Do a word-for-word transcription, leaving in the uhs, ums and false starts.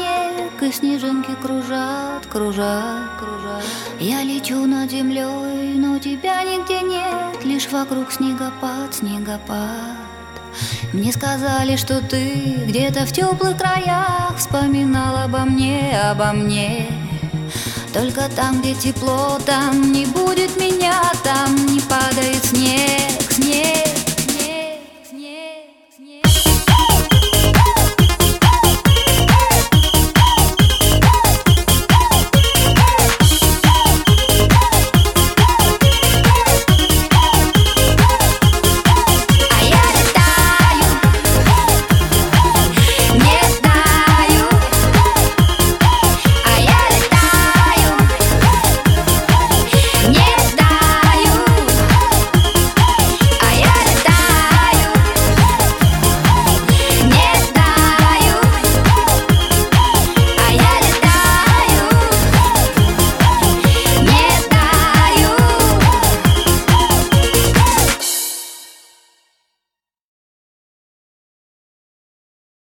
снег, и снежинки кружат, кружат, кружат. Я лечу над землей, но тебя нигде нет, лишь вокруг снегопад, снегопад. Мне сказали, что ты где-то в теплых краях вспоминал обо мне, обо мне. Только там, где тепло, там не будет меня, там не падает снег, снег.